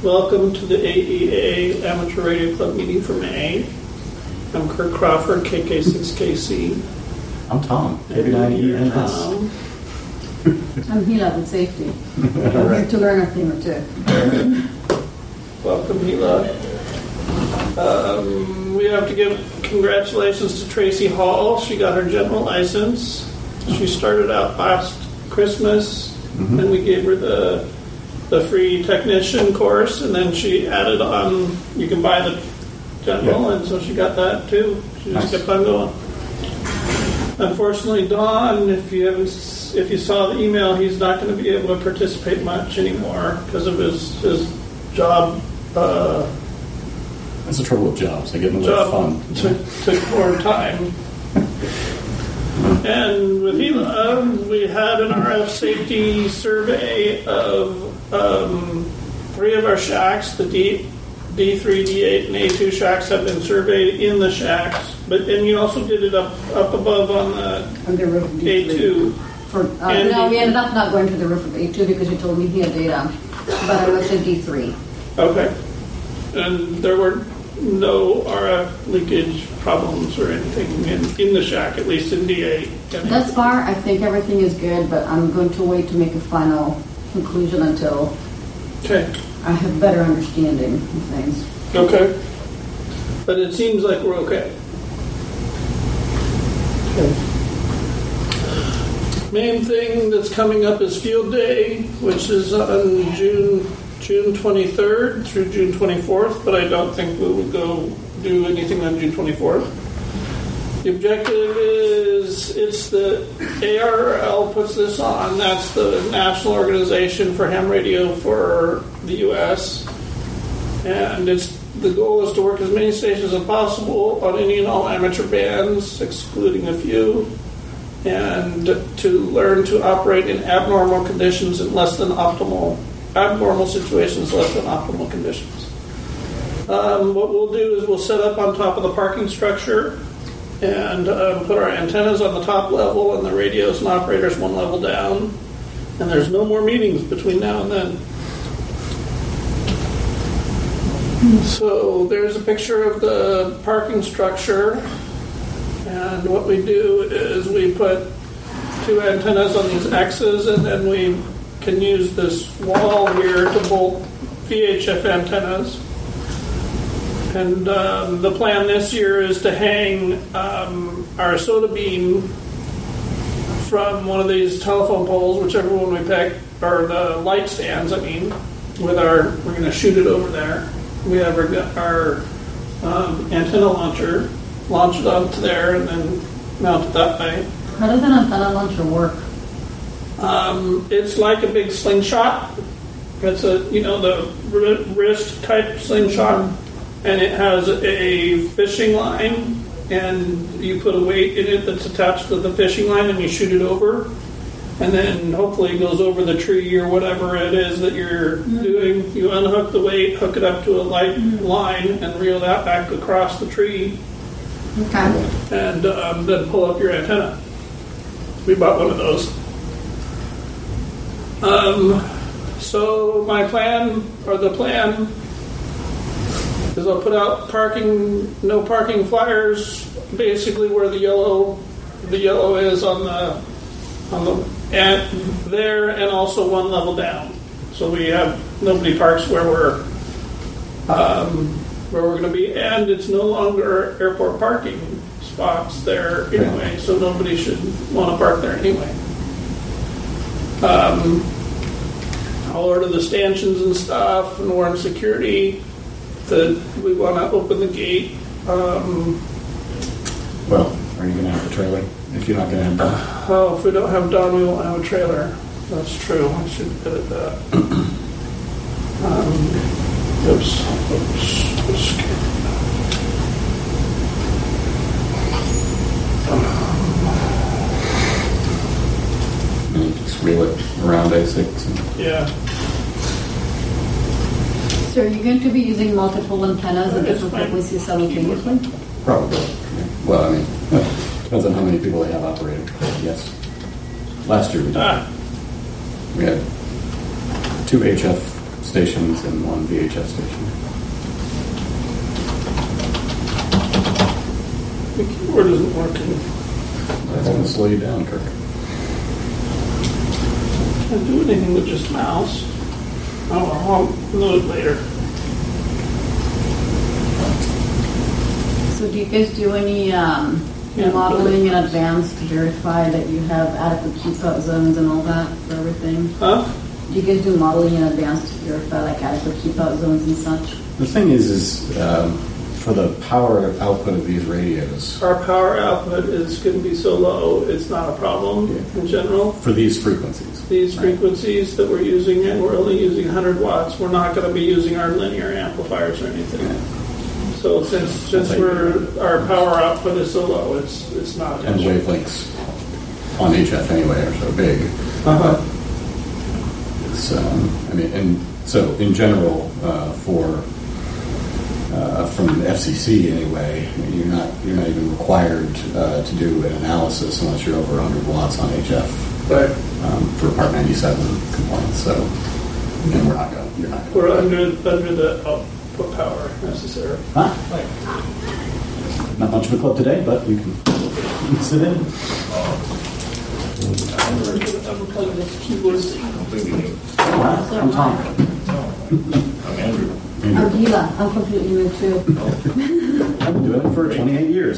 Welcome to the AEA Amateur Radio Club meeting for May. I'm Kurt Crawford, KK6KC. I'm Tom, KB9ENS. I'm Hila with Safety. I'm here to learn a thing or two. Welcome, Hila. We have to give congratulations to Tracy Hall. She got her general license. She started out last Christmas, and we gave her the free technician course, and then she added on, you can buy the general, and so she got that too. She just kept on going. Unfortunately, Don, if you saw the email, he's not going to be able to participate much anymore because of his job. That's the trouble with jobs; they get in the way of fun. Took more time. And with Hila, we had an RF safety survey of 3 of our shacks. The D3, D8, and A2 shacks have been surveyed in the shacks. And you also did it up above on the roof of A2. No, we ended up not going to the roof of A2 because you told me he had data. But I looked at D3. Okay. And there were no RF leakage problems or anything in the shack, at least in D8. Thus far, I think everything is good, but I'm going to wait to make a final conclusion until I have better understanding of things. Okay. But it seems like we're okay. Main thing that's coming up is Field Day, which is on June 23rd through June 24th, but I don't think we will go do anything on June 24th. The objective is, it's the ARRL puts this on. That's the National Organization for Ham Radio for the U.S. And the goal is to work as many stations as possible on any and all amateur bands, excluding a few, and to learn to operate in abnormal conditions in abnormal situations, less than optimal conditions. What we'll do is we'll set up on top of the parking structure and put our antennas on the top level and the radios and operators one level down. And there's no more meetings between now and then. So there's a picture of the parking structure. And what we do is we put 2 antennas on these X's, and then we can use this wall here to bolt VHF antennas. And the plan this year is to hang our soda beam from one of these telephone poles, whichever one we pick, or the light stands, we're going to shoot it over there. We have our antenna launcher, launch it onto there, and then mount it that way. How does an antenna launcher work? It's like a big slingshot. It's the wrist type slingshot, and it has a fishing line, and you put a weight in it that's attached to the fishing line, and you shoot it over, and then hopefully it goes over the tree or whatever it is that you're doing. You unhook the weight, hook it up to a light line, and reel that back across the tree. Okay. And then pull up your antenna. We bought one of those. So the plan is I'll put out no parking flyers, basically where the yellow is on the and there, and also one level down. So we have nobody parks where we're going to be, and it's no longer airport parking spots there anyway, so nobody should want to park there anyway. I'll order the stanchions and stuff, and warn security that we want to open the gate. Well, are you going to have a trailer if you're not going to have Don? If we don't have Don, we won't have a trailer. That's true. I should edit that. Oops. And you just reel it around A6. Yeah. So are you going to be using multiple antennas at different frequencies simultaneously? Probably. Yeah. Well, depends on how many people they have operating. Yes. Last year we did. We had 2 HF stations and one VHF station. The keyboard isn't working. That's going to slow you down, Kirk. Can't do anything with just mouse. Oh, I'll load later. So do you guys do any modeling in advance to verify that you have adequate keep-out zones and all that for everything? Huh? Do you guys do modeling in advance to verify like adequate keep-out zones and such? The thing is for the power output of these radios, Our power output is going to be so low, it's not a problem in general. for these frequencies. These frequencies that we're using, and we're only using 100 watts, we're not going to be using our linear amplifiers or anything. Yeah. So since our power output is so low, it's not an And issue. wavelengths on HF anyway are so big. Uh-huh. It's, and so in general, from the FCC anyway, you're not even required to do an analysis unless you're over 100 watts on HF Right. for Part 97 compliance. So, and you're not going. We're under the output power necessary. Huh? Not much of a club today, but you can sit in. I'm going to unplug this keyboard thing. I'm Tom. I'm Andrew. I'm Gila. I'm completely new too. I've been doing it for 28 years.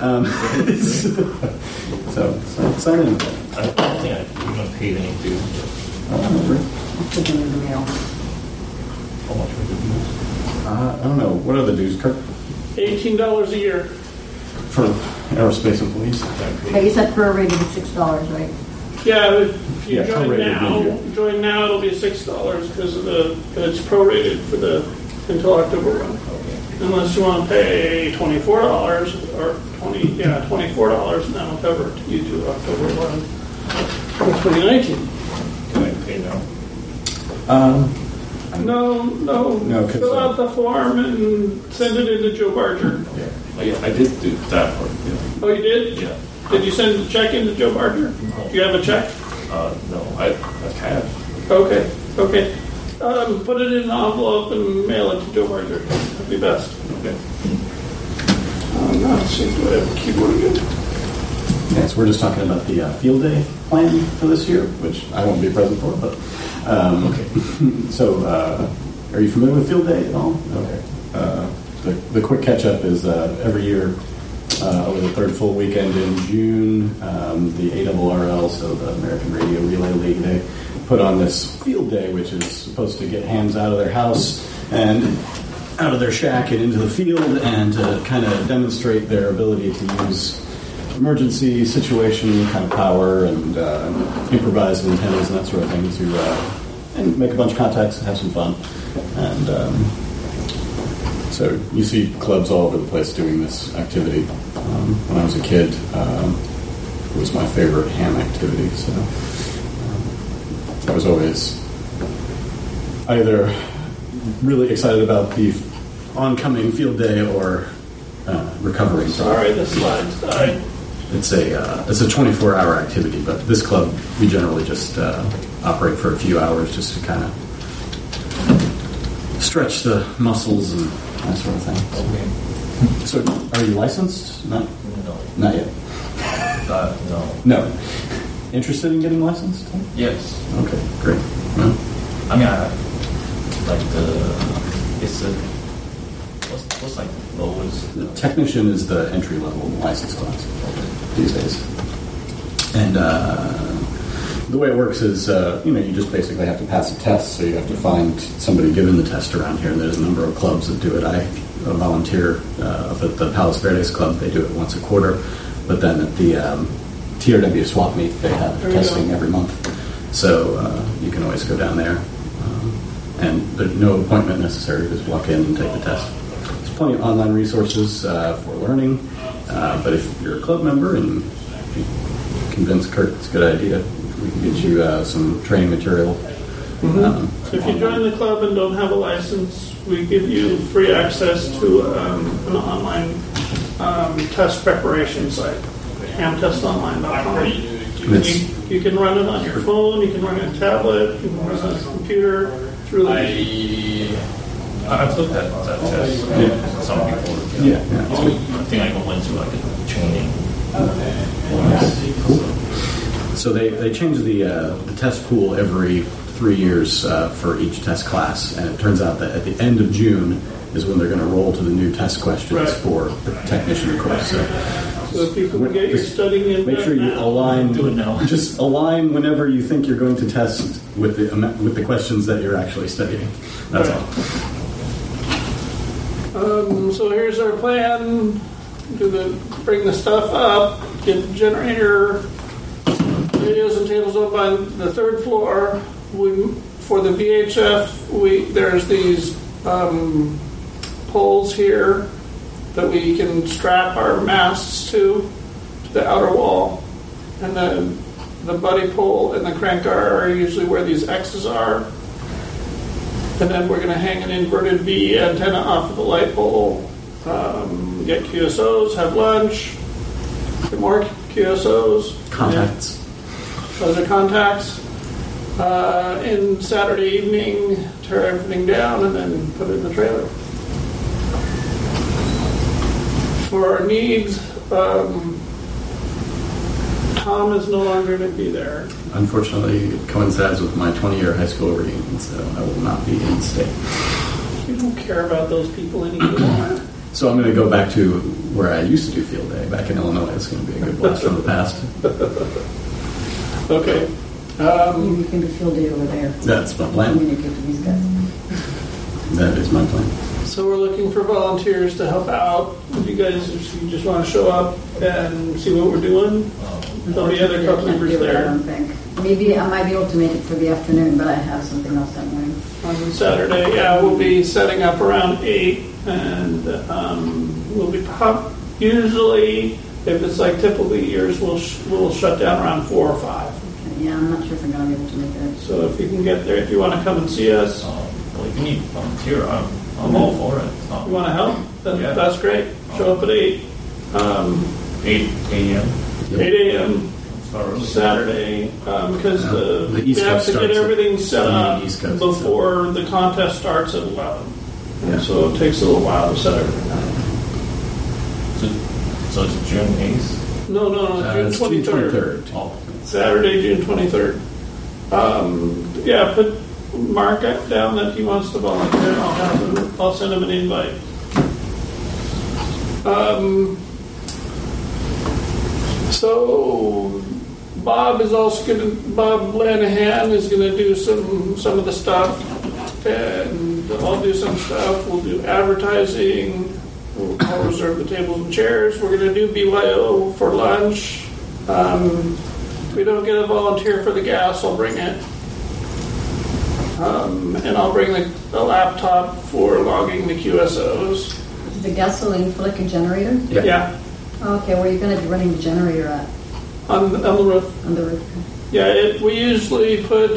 So sign in. I don't think I've even paid any dues. I'm putting in the mail. How much was the dues? I don't know. What are the dues, Kirk? $18 a year. For aerospace employees? Okay, you said prorated is $6, right? Yeah, if you Yeah, join prorated now, it'll be $6 because it's prorated for until October 1. Unless you want to pay $24 or $24, and that'll cover it you to October 1 of 2019. Can I pay now? No, No, 'cause, fill out the form and send it in to Joe Barger. Yeah. Oh, yeah, I did do that part. Yeah. Oh, you did? Yeah. Did you send the check in to Joe Barger? No. Do you have a check? No, I have. Okay. Put it in an envelope and mail it to Joe Barger. That'd be best. Okay. Now, let's see, do I have a keyboard again? Yes, we're just talking about the field day plan for this year, which I won't be present for, but Okay. so are you familiar with field day at all? Okay. The quick catch up is every year over the third full weekend in June, the ARRL, so the American Radio Relay League, they put on this field day, which is supposed to get hams out of their house and out of their shack and into the field, and to kind of demonstrate their ability to use emergency situation kind of power and improvised antennas and that sort of thing to and make a bunch of contacts and have some fun. And so you see clubs all over the place doing this activity. When I was a kid, it was my favorite ham activity. So I was always either really excited about the oncoming field day or recovering. Sorry, the slides died. It's a 24-hour activity, but this club we generally just operate for a few hours just to kind of stretch the muscles and that sort of thing. Okay. So, are you licensed? No, No. not yet. No. No. Interested in getting licensed? Yes. Okay, great. Well, I mean, what's like lowest? the technician is the entry level license class these days, and the way it works is you just basically have to pass a test. So you have to find somebody giving the test around here, and there's a number of clubs that do it. I volunteer up at the Palos Verdes Club. They do it once a quarter, but then at the TRW swap meet they have testing every month. So you can always go down there, and there's no appointment necessary. Just walk in and take the test. There's plenty of online resources for learning, but if you're a club member and you convince Kurt it's a good idea, we can get you some training material. If you join the club and don't have a license, we give you free access to an online test preparation site, hamtestonline.com. You can run it on your phone, you can run it on a tablet, you can run it on a computer. through the I've looked at that test. Yeah. Some people. Yeah. I think I went to like a training. So they change the test pool every 3 years for each test class, and it turns out that at the end of June is when they're going to roll to the new test questions Right. for the technician course. So people can get your studying in. make sure you now. align. Do it now. Just align whenever you think you're going to test with the questions that you're actually studying. That's Right. all. So here's our plan. Bring the stuff up, get the generator, radios and tables up on the third floor. For the VHF, there's these poles here that we can strap our masts to the outer wall, and then the buddy pole and the crank are usually where these X's are. And then we're going to hang an inverted V antenna off of the light pole, get QSOs, have lunch, get more QSOs. Contacts. Those are contacts. In Saturday evening, tear everything down and then put it in the trailer. For our needs, Tom is no longer going to be there. Unfortunately, it coincides with my 20-year high school reunion, so I will not be in state. You don't care about those people anymore. So I'm going to go back to where I used to do field day, back in Illinois. It's going to be a good blast from the past. Okay. You can do field day over there. That's my plan. Communicate to these guys. That is my plan. So we're looking for volunteers to help out. If you guys just want to show up and see what we're doing, there'll be other couple I can't members do it, I there. don't think. Maybe I might be able to make it for the afternoon, but I have something else that morning. On Saturday, yeah, we'll be setting up around 8, and we'll be usually, if it's like typical years, we'll shut down around 4 or 5. Okay, yeah, I'm not sure if I'm going to be able to make it. So if you can get there, if you want to come and see us, Well, if you need volunteer, I'm all for it. you want to help, then Yeah. that's great. Show up at 8. 8 a.m. 8 a.m. Start early. Saturday, because The we East have Coast to get starts at- everything set on the up East Coast, before the contest starts at 11. Yeah. And so it takes a little while to set everything up. So it's June 8th? No, June It's June 23rd. 23rd. Oh, Saturday, June 23rd. Yeah, put Mark down that he wants to volunteer. I'll send him an invite. So Bob Lanahan is going to do some of the stuff, and I'll do some stuff. We'll do advertising. I'll reserve the tables and chairs. We're going to do BYO for lunch. If we don't get a volunteer for the gas, I'll bring it. And I'll bring a laptop for logging the QSOs. Is the gasoline for like a generator? Yeah, Okay, where are you going to be running the generator at? on the roof. On the roof? Yeah, we usually put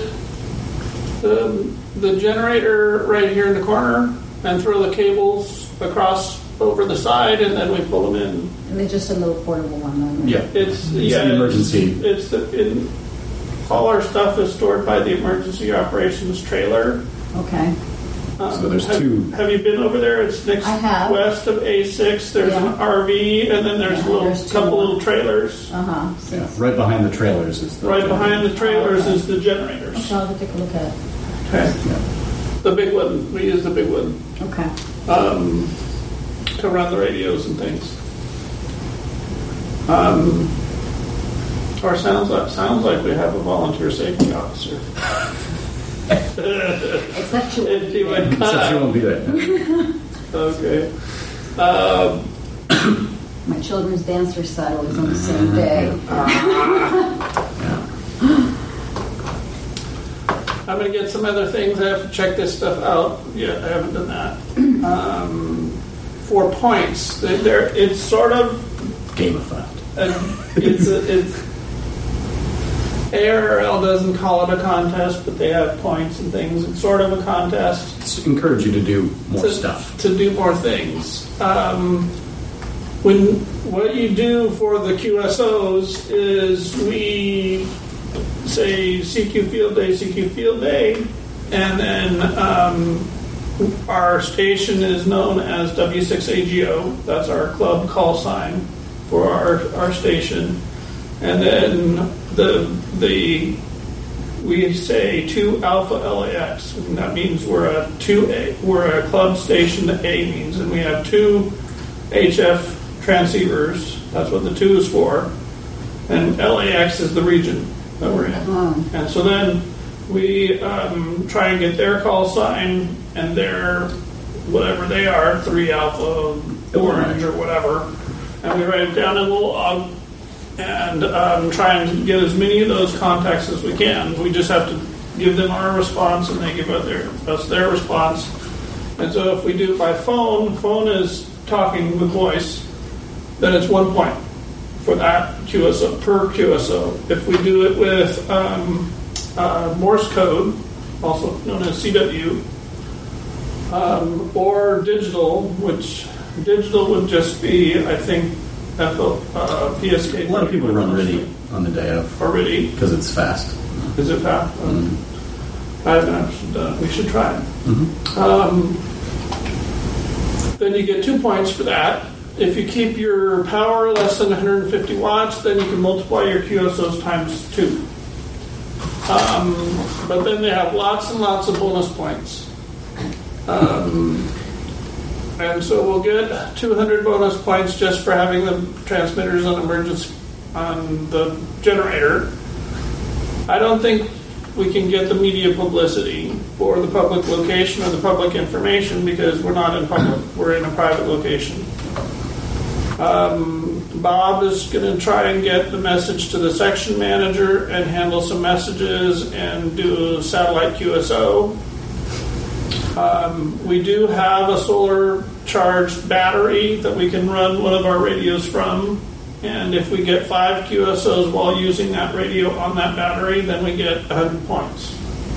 the generator right here in the corner and throw the cables across over the side, and then we pull them in. And it's just a little portable one, then, right? Yeah. It's the emergency. All our stuff is stored by the emergency operations trailer. Okay. So there's have, two- Have you been over there? It's next I have. west of A6. There's an Yeah. RV, and then there's Yeah, there's two couple more. little trailers. Uh-huh. Yeah, right behind the trailers is the Right behind the trailers is the Okay, generators. I'll have to take a look at it. Okay. Yeah. The big one. We use the big one Okay. to run the radios and things. Or sounds like we have a volunteer safety officer. Except you If you would Except she won't be there. Okay. My children's dance recital is on the same day. I'm going to get some other things. I have to check this stuff out. Yeah, I haven't done that. For points, it's sort of Gamified. it's ARRL doesn't call it a contest, but they have points and things. It's sort of a contest Just encourage you to do more stuff. to do more things. What you do for the QSOs is we say CQ Field Day, And then our station is known as W6AGO. That's our club call sign for our station. And then we say 2 Alpha LAX, and that means we're a 2A. We're a club station. The A means, and we have 2 HF transceivers. That's what the 2 is for. And LAX is the region that we're in. And so then we try and get their call sign and their whatever they are, 3 Alpha Orange or whatever, and we write it down in a little log and try and get as many of those contacts as we can. We just have to give them our response and they give us their response. And so if we do it by phone is talking with voice, then it's 1 point for that QSO, per QSO. If we do it with Morse code, also known as CW, or digital, which digital would just be, I think, PSK. A lot of people run RIDI on the day of. Or RIDI. Because it's fast. Is it fast? Mm-hmm. I haven't actually done it. We should try it. Mm-hmm. Then you get 2 points for that. If you keep your power less than 150 watts, then you can multiply your QSOs times 2. But then they have lots and lots of bonus points. And so we'll get 200 bonus points just for having the transmitters on the generator. I don't think we can get the media publicity for the public location or the public information because we're not in public. We're in a private location. Bob is going to try and get the message to the section manager and handle some messages and do satellite QSO. We do have a solar charged battery that we can run one of our radios from. And if we get 5 QSOs while using that radio on that battery, then we get 100 points.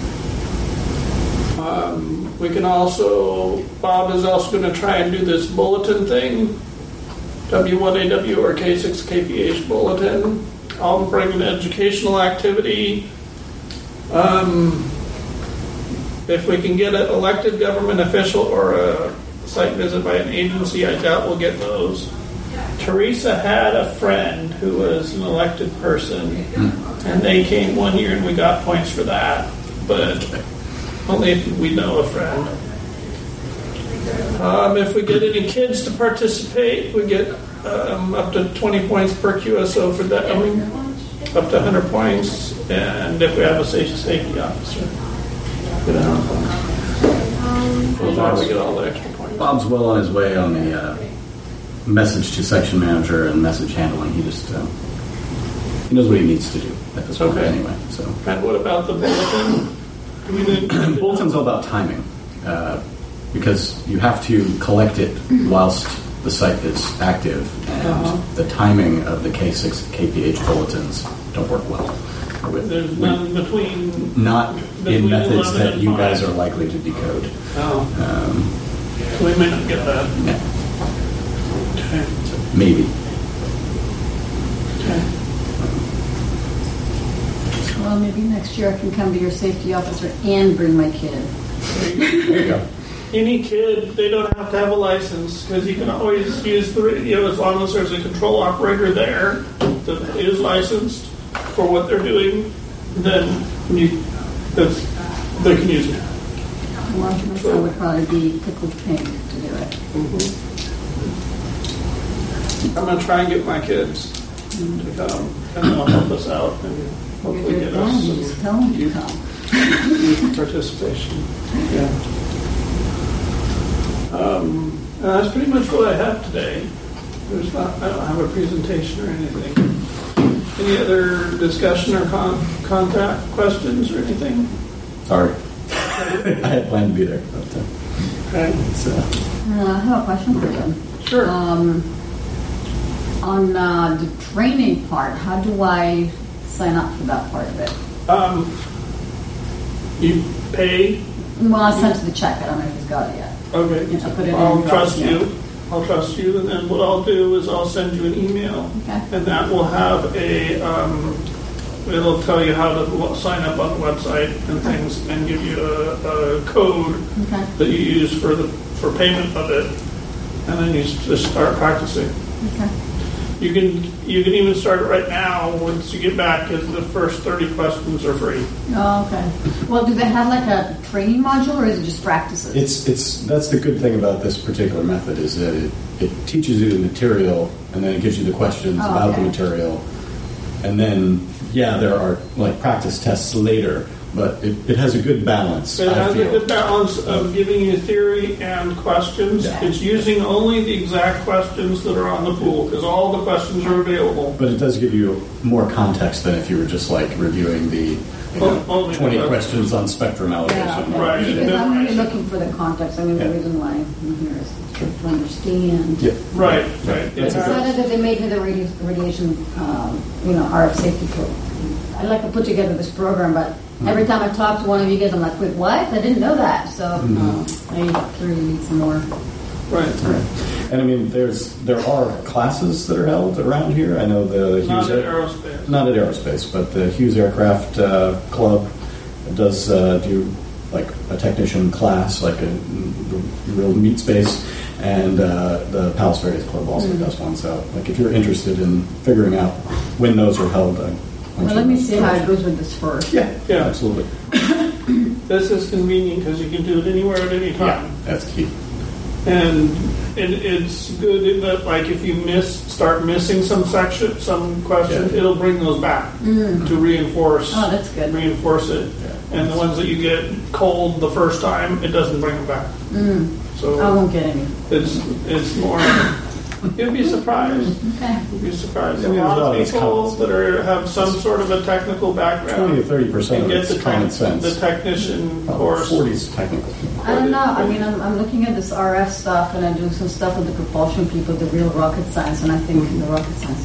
We can also, Bob is also going to try and do this bulletin thing, W1AW or K6KPH bulletin. I'll bring an educational activity. If we can get an elected government official or a site visit by an agency, I doubt we'll get those. Teresa had a friend who was an elected person, and they came one year and we got points for that, but only if we know a friend. If we get any kids to participate, we get up to 20 points per QSO for that. Up to 100 points, and if we have a safety officer, get 100 points. Those are we get all the extra points. Bob's well on his way on the message to section manager and message handling. He just he knows what he needs to do at this point anyway. So. And what about the bulletin? The bulletin's all about timing because you have to collect it whilst the site is active, and the timing of the K6 KPH bulletins don't work well. There's none between... Not in methods that you guys are likely to decode. So we may not get that. Yeah. Okay. Maybe. Okay. Well, maybe next year I can come to your safety officer and bring my kid. There you go. Any kid, they don't have to have a license because you can always use the radio as long as there's a control operator there that is licensed for what they're doing. Then they can use it. Well, my son would probably be tickled pink to do it. Mm-hmm. I'm going to try and get my kids to come and they'll help us out and hopefully get us Just tell them to come. youth participation. Yeah. That's pretty much what I have today. I don't have a presentation or anything. Any other discussion or contact questions or anything? Sorry. I had planned to be there. But, Okay. so. I have a question for you. Sure. On the training part, how do I sign up for that part of it? You pay. Well, I sent the check. I don't know if he's got it yet. Okay. I'll put it in I'll and trust drop it you. I'll trust you, and then what I'll do is I'll send you an email, Okay. and that will have a it'll tell you how to sign up on the website and things, and give you a code Okay. that you use for payment of it, and then you just start practicing. Okay. You can even start it right now. Once you get back, because the first 30 questions are free. Oh, okay. Well, do they have like a training module, or is it just practices? It's that's the good thing about this particular method is that it teaches you the material and then it gives you the questions Oh, about okay. the material, and then there are like practice tests later, but it has a good balance. It I has a feel. good balance of giving you theory and questions. Yeah. It's using only the exact questions that are on the pool, because all the questions are available. But it does give you more context than if you were just like reviewing the Only 20 the questions on spectrum allocation. Yeah, Right. because I'm really looking for the context. I mean, Yeah. the reason why I'm here is to understand. Yeah. Right, right. That's It a has- Decided that they made me the radiation, RF safety pro. I like to put together this program, but every time I talk to one of you guys, I'm like, wait, what? I didn't know that. So I really need some more. Right. Right. And I mean, there are classes that are held around here. I know the Not Hughes at aerospace. not at Aerospace, but the Hughes Aircraft Club does do like a technician class, like a real meat space, and the Palos Verdes Club also does one. So, like, if you're interested in figuring out when those are held, Well, let me see how it goes with this first. Yeah, Yeah. absolutely. This is convenient because you can do it anywhere at any Yeah, time. that's key. And it's good in that, like, if you start missing some section, some question, Yeah. it'll bring those back to reinforce. Oh, that's good. Reinforce it. Yeah. And the ones that you get cold the first time, it doesn't bring them back. I So won't get any. it's more. You'll be surprised. Okay. You'll be surprised. Yeah, A there's lot a lot of of people comments. that have some sort of a technical 20 background to 30% and of get it's the common sense. the technician course. 40's technical. I don't know. I mean, I'm looking at this RF stuff, and I do some stuff with the propulsion people, the real rocket science, and I think the rocket science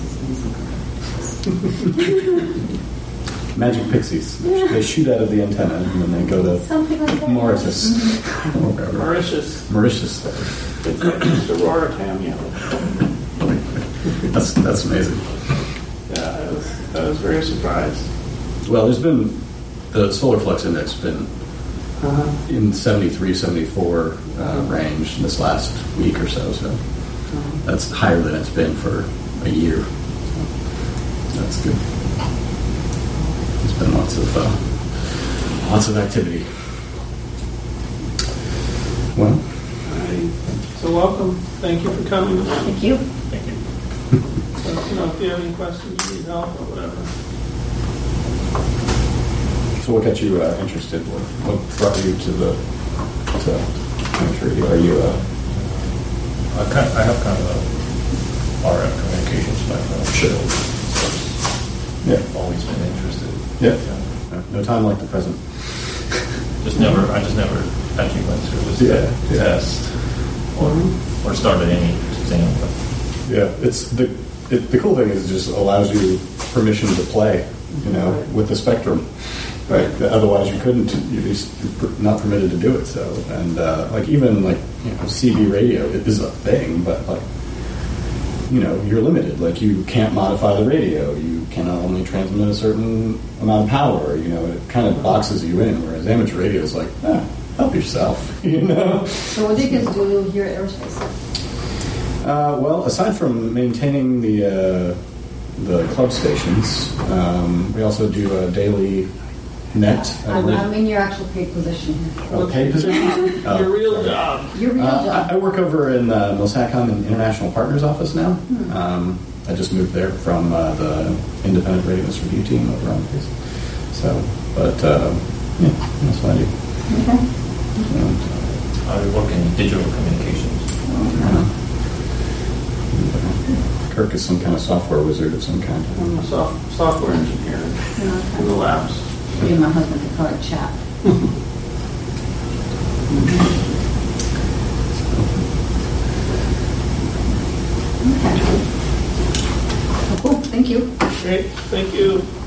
is easy. Magic pixies. They shoot out of the antenna and then they go to Something like that. Mauritius. Or wherever. Mauritius. Mauritius. It's like just Aurora cameo. That's amazing. Yeah, I was very surprised. Well, there's been the solar flux index been in 73, 74 range this last week or so. So that's higher than it's been for a year. That's good. There's been lots of activity. Well, So welcome. Thank you for coming. Thank you. Thank you. So, if you have any questions, you need help or whatever. so what got you interested? What brought you to entry? Are you I have kind of a RF communications background. Sure. So yeah? always been interested. Yeah. No time like the present. I just never actually went through this Yeah. test or started anything. But Yeah, it's the cool thing is it just allows you permission to play, with the spectrum. Right. Otherwise, you couldn't. You're just not permitted to do it. So, and even CB radio, it is a thing, but you're limited. Like, you can't modify the radio. You can only transmit a certain amount of power. It kind of boxes you in. Whereas amateur radio is like, help yourself. So what do you guys do here at Aerospace? Well, aside from maintaining the club stations, we also do a daily net. I'm in your actual paid position here. Paid position? Your real job. Your real job. I work over in Milsacon in International Partners office now. I just moved there from the independent readiness review team over on base. So, but that's what I do. Okay. I work in digital communications. Kirk is some kind of software wizard of some kind. I'm a software engineer in the labs. Me and my husband could call it chat. Okay. Cool. Thank you. Great. Thank you.